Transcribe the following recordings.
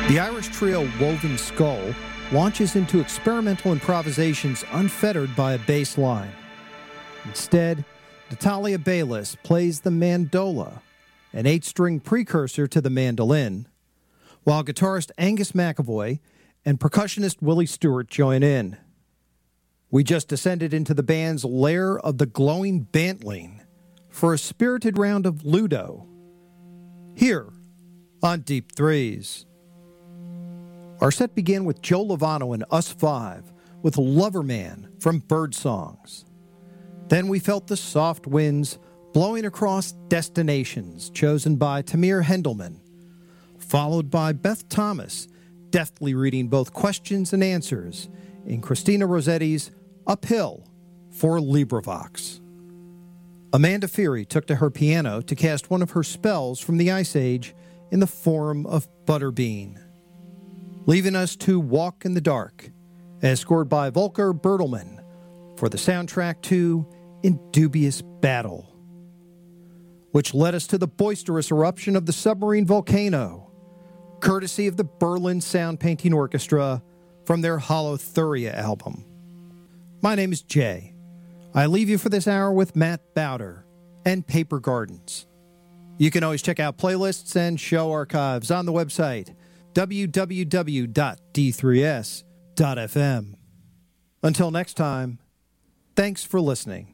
The Irish trio Woven Skull launches into experimental improvisations unfettered by a bass line. Instead, Natalia Baylis plays the mandola, an 8-string precursor to the mandolin, while guitarist Angus McAvoy and percussionist Willie Stewart join in. We just descended into the band's lair of the glowing bantling for a spirited round of Ludo, here on Deep Threes. Our set began with Joe Lovano and Us Five with Loverman from Bird Songs. Then we felt the soft winds blowing across Destinations, chosen by Tamir Hendelman, followed by Beth Thomas, deftly reading both questions and answers in Christina Rossetti's Uphill for LibriVox. Amanda Feary took to her piano to cast one of her spells from the Ice Age in the form of Butterbean, leaving us to Walk in the Dark, as scored by Volker Bertelmann for the soundtrack to In Dubious Battle, which led us to the boisterous eruption of the submarine volcano, courtesy of the Berlin Sound Painting Orchestra from their Holothuria album. My name is Jay. I leave you for this hour with Matt Bowder and Paper Gardens. You can always check out playlists and show archives on the website www.d3s.fm. Until next time, thanks for listening.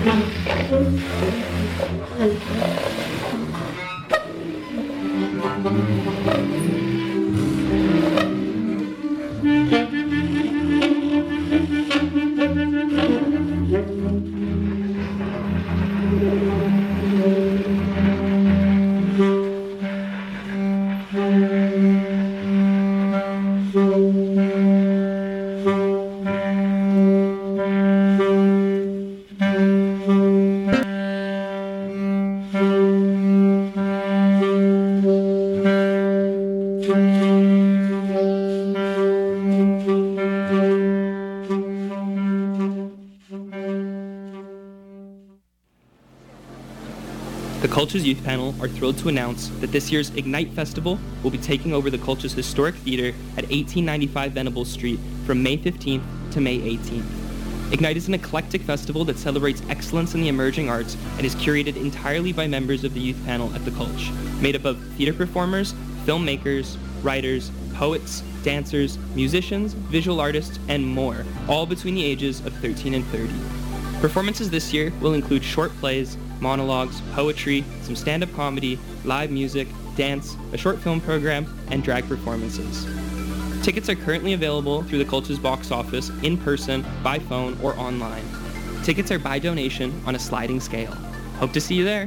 The Cultures Youth Panel are thrilled to announce that this year's Ignite Festival will be taking over the Cultures Historic Theater at 1895 Venables Street from May 15th to May 18th. Ignite is an eclectic festival that celebrates excellence in the emerging arts and is curated entirely by members of the youth panel at the Culture, made up of theater performers, filmmakers, writers, poets, dancers, musicians, visual artists, and more, all between the ages of 13 and 30. Performances this year will include short plays, monologues, poetry, some stand-up comedy, live music, dance, a short film program, and drag performances. Tickets are currently available through the Culture's box office, in person, by phone, or online. Tickets are by donation on a sliding scale. Hope to see you there!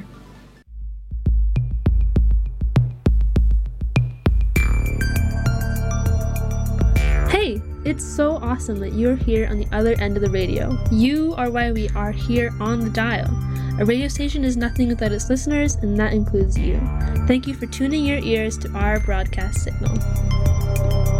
Hey! It's so awesome that you're here on the other end of the radio. You are why we are here on the dial. A radio station is nothing without its listeners, and that includes you. Thank you for tuning your ears to our broadcast signal.